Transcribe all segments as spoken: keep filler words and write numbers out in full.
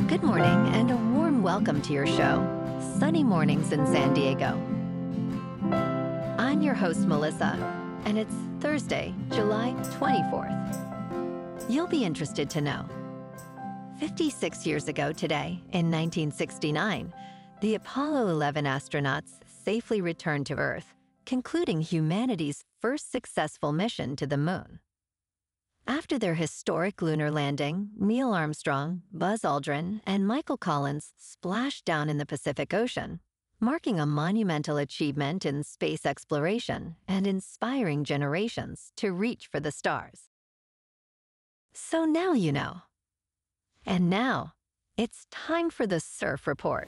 Good morning and a warm welcome to your show, Sunny Mornings in San Diego. I'm your host, Melissa, and it's Thursday, July twenty-fourth. You'll be interested to know, fifty-six years ago today, in nineteen sixty-nine, the Apollo eleven astronauts safely returned to Earth, concluding humanity's first successful mission to the moon. After their historic lunar landing, Neil Armstrong, Buzz Aldrin, and Michael Collins splashed down in the Pacific Ocean, marking a monumental achievement in space exploration and inspiring generations to reach for the stars. So now you know. And now, it's time for the Surf Report.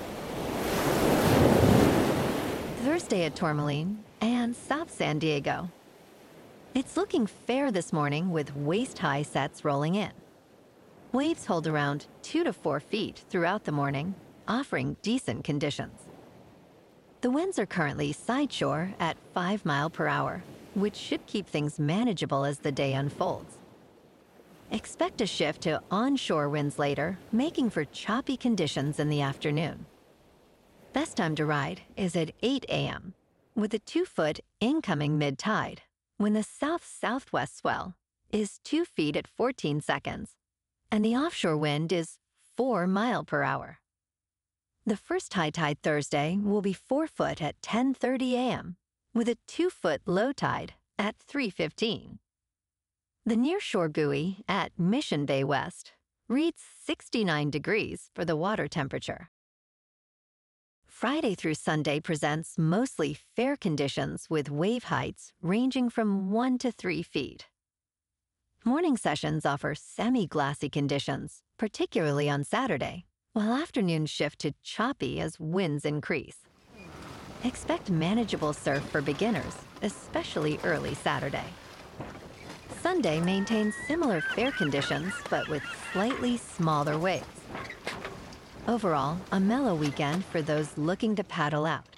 Thursday at Tourmaline and South San Diego. It's looking fair this morning with waist-high sets rolling in. Waves hold around two to four feet throughout the morning, offering decent conditions. The winds are currently sideshore at five miles per hour, which should keep things manageable as the day unfolds. Expect a shift to onshore winds later, making for choppy conditions in the afternoon. Best time to ride is at eight a.m., with a two-foot incoming mid-tide, when the south-southwest swell is two feet at fourteen seconds, and the offshore wind is four miles per hour. The first high tide Thursday will be four foot at ten thirty a.m., with a two-foot low tide at three fifteen. The nearshore buoy at Mission Bay West reads sixty-nine degrees for the water temperature. Friday through Sunday presents mostly fair conditions with wave heights ranging from one to three feet. Morning sessions offer semi-glassy conditions, particularly on Saturday, while afternoons shift to choppy as winds increase. Expect manageable surf for beginners, especially early Saturday. Sunday maintains similar fair conditions, but with slightly smaller waves. Overall, a mellow weekend for those looking to paddle out.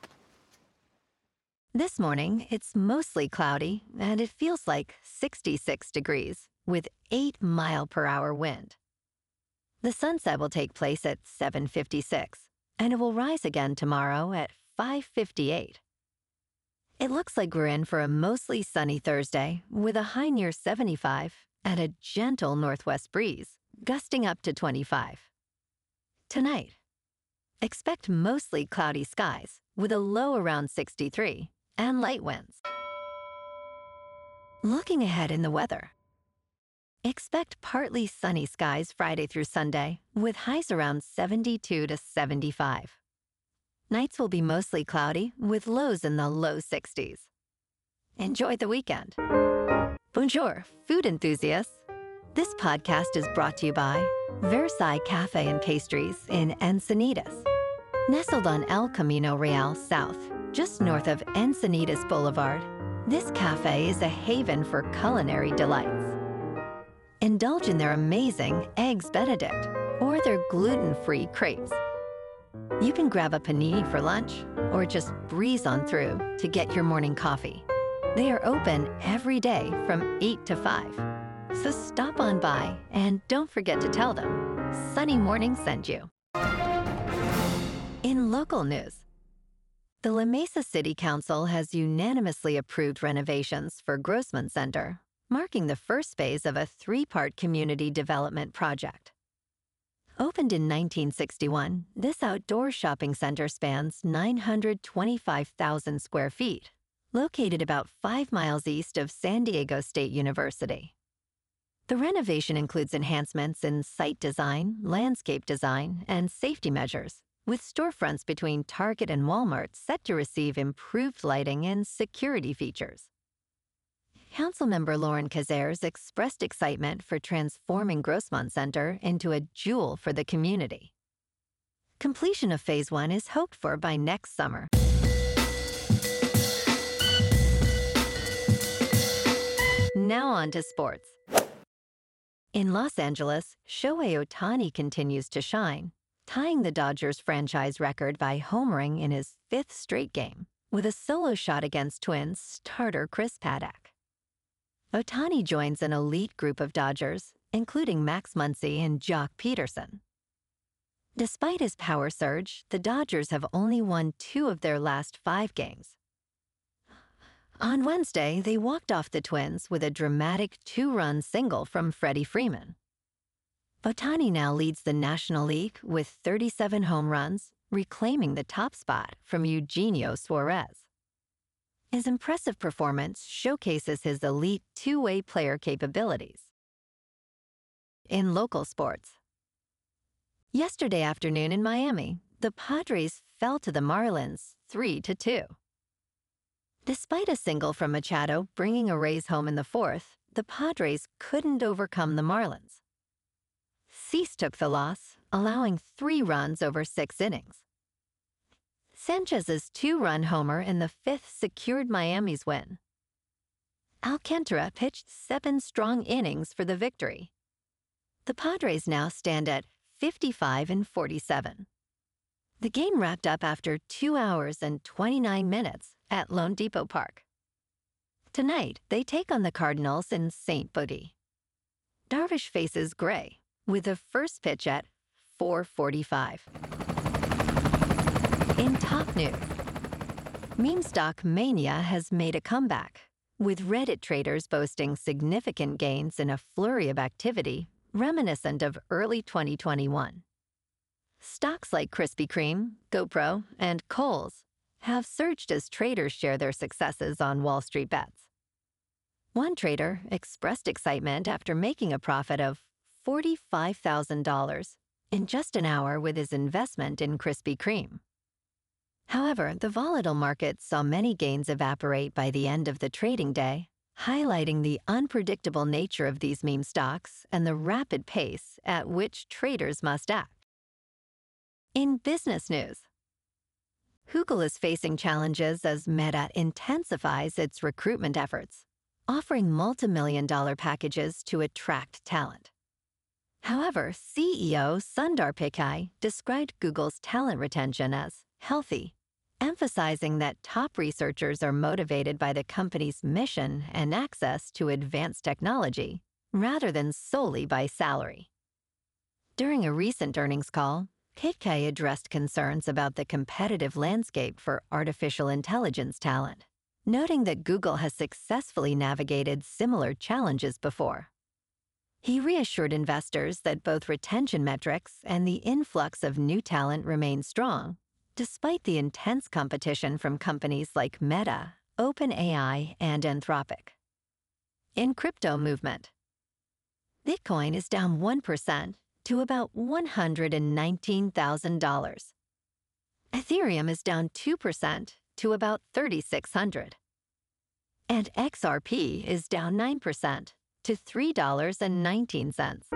This morning, it's mostly cloudy, and it feels like sixty-six degrees, with eight miles per hour wind. The sunset will take place at seven fifty-six, and it will rise again tomorrow at five fifty-eight. It looks like we're in for a mostly sunny Thursday, with a high near seventy-five and a gentle northwest breeze, gusting up to twenty-five. Tonight, expect mostly cloudy skies with a low around sixty-three and light winds. Looking ahead in the weather, expect partly sunny skies Friday through Sunday with highs around seventy-two to seventy-five. Nights will be mostly cloudy with lows in the low sixties. Enjoy the weekend. Bonjour, food enthusiasts. This podcast is brought to you by Versailles Cafe and Pastries in Encinitas. Nestled on El Camino Real South, just north of Encinitas Boulevard, this cafe is a haven for culinary delights. Indulge in their amazing Eggs Benedict or their gluten-free crepes. You can grab a panini for lunch or just breeze on through to get your morning coffee. They are open every day from eight to five. So stop on by and don't forget to tell them Sunny Morning sent you. In local news, the La Mesa City Council has unanimously approved renovations for Grossman Center, marking the first phase of a three-part community development project. Opened in nineteen sixty-one, this outdoor shopping center spans nine hundred twenty-five thousand square feet, located about five miles east of San Diego State University. The renovation includes enhancements in site design, landscape design, and safety measures, with storefronts between Target and Walmart set to receive improved lighting and security features. Councilmember Lauren Cazares expressed excitement for transforming Grossman Center into a jewel for the community. Completion of Phase one is hoped for by next summer. Now on to sports. In Los Angeles, Shohei Ohtani continues to shine, tying the Dodgers franchise record by homering in his fifth straight game, with a solo shot against Twins starter Chris Paddack. Ohtani joins an elite group of Dodgers, including Max Muncy and Jock Peterson. Despite his power surge, the Dodgers have only won two of their last five games. On Wednesday, they walked off the Twins with a dramatic two-run single from Freddie Freeman. Ohtani now leads the National League with thirty-seven home runs, reclaiming the top spot from Eugenio Suarez. His impressive performance showcases his elite two-way player capabilities. In local sports, yesterday afternoon in Miami, the Padres fell to the Marlins three to two. Despite a single from Machado bringing a Rays home in the fourth, the Padres couldn't overcome the Marlins. Cease took the loss, allowing three runs over six innings. Sanchez's two-run homer in the fifth secured Miami's win. Alcantara pitched seven strong innings for the victory. The Padres now stand at fifty-five and forty-seven. The game wrapped up after two hours and twenty-nine minutes at Lone Depot Park. Tonight, they take on the Cardinals in Saint Bodie. Darvish faces Gray with the first pitch at four forty-five. In top news, meme stock mania has made a comeback, with Reddit traders boasting significant gains in a flurry of activity reminiscent of early twenty twenty-one. Stocks like Krispy Kreme, GoPro, and Kohl's have surged as traders share their successes on Wall Street bets. One trader expressed excitement after making a profit of forty-five thousand dollars in just an hour with his investment in Krispy Kreme. However, the volatile market saw many gains evaporate by the end of the trading day, highlighting the unpredictable nature of these meme stocks and the rapid pace at which traders must act. In business news, Google is facing challenges as Meta intensifies its recruitment efforts, offering multi-million dollar packages to attract talent. However, C E O Sundar Pichai described Google's talent retention as healthy, emphasizing that top researchers are motivated by the company's mission and access to advanced technology, rather than solely by salary. During a recent earnings call, Pichai addressed concerns about the competitive landscape for artificial intelligence talent, noting that Google has successfully navigated similar challenges before. He reassured investors that both retention metrics and the influx of new talent remain strong, despite the intense competition from companies like Meta, OpenAI, and Anthropic. In crypto movement, Bitcoin is down one percent to about one hundred nineteen thousand dollars. Ethereum is down two percent to about three thousand six hundred dollars. And X R P is down nine percent to three dollars and nineteen cents.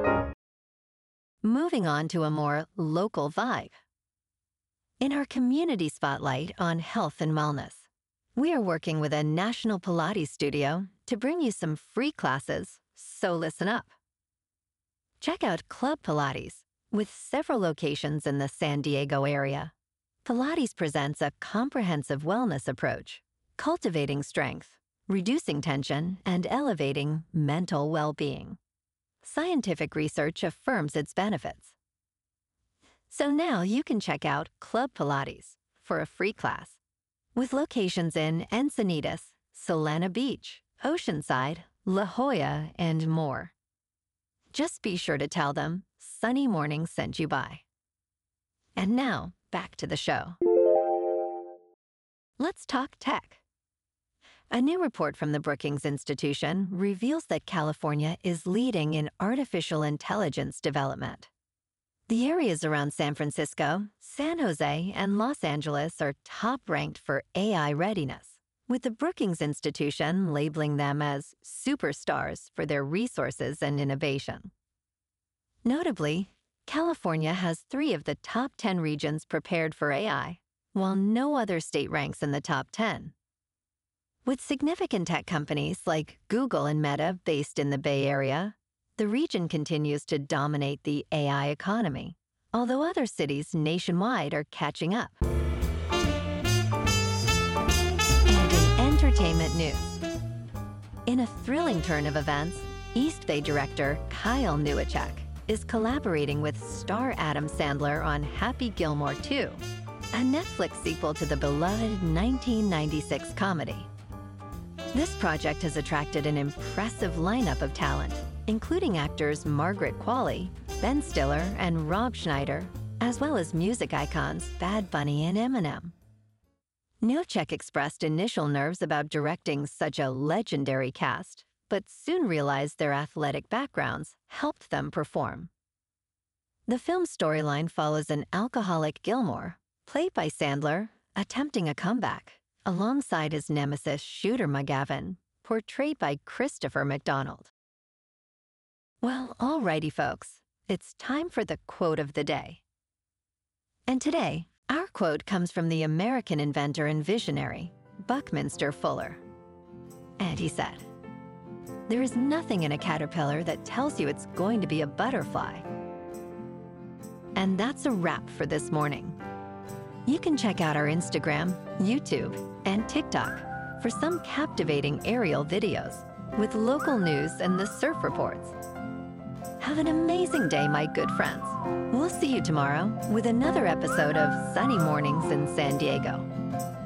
Moving on to a more local vibe. In our community spotlight on health and wellness, we are working with a national Pilates studio to bring you some free classes, so listen up. Check out Club Pilates, with several locations in the San Diego area. Pilates presents a comprehensive wellness approach, cultivating strength, reducing tension, and elevating mental well-being. Scientific research affirms its benefits. So now you can check out Club Pilates for a free class, with locations in Encinitas, Solana Beach, Oceanside, La Jolla, and more. Just be sure to tell them Sunny Morning sent you by. And now, back to the show. Let's talk tech. A new report from the Brookings Institution reveals that California is leading in artificial intelligence development. The areas around San Francisco, San Jose, and Los Angeles are top-ranked for A I readiness, with the Brookings Institution labeling them as superstars for their resources and innovation. Notably, California has three of the top ten regions prepared for A I, while no other state ranks in the top ten. With significant tech companies like Google and Meta based in the Bay Area, the region continues to dominate the A I economy, although other cities nationwide are catching up. And in entertainment news, in a thrilling turn of events, East Bay director Kyle Newacheck is collaborating with star Adam Sandler on Happy Gilmore two, a Netflix sequel to the beloved nineteen ninety-six comedy. This project has attracted an impressive lineup of talent, including actors Margaret Qualley, Ben Stiller, and Rob Schneider, as well as music icons Bad Bunny and Eminem. Neochek expressed initial nerves about directing such a legendary cast, but soon realized their athletic backgrounds helped them perform. The film's storyline follows an alcoholic Gilmore, played by Sandler, attempting a comeback, alongside his nemesis Shooter McGavin, portrayed by Christopher McDonald. Well, alrighty folks, it's time for the quote of the day. And today, our quote comes from the American inventor and visionary, Buckminster Fuller. And he said, "There is nothing in a caterpillar that tells you it's going to be a butterfly." And that's a wrap for this morning. You can check out our Instagram, YouTube, and TikTok for some captivating aerial videos with local news and the surf reports. Have an amazing day, my good friends. We'll see you tomorrow with another episode of Sunny Mornings in San Diego.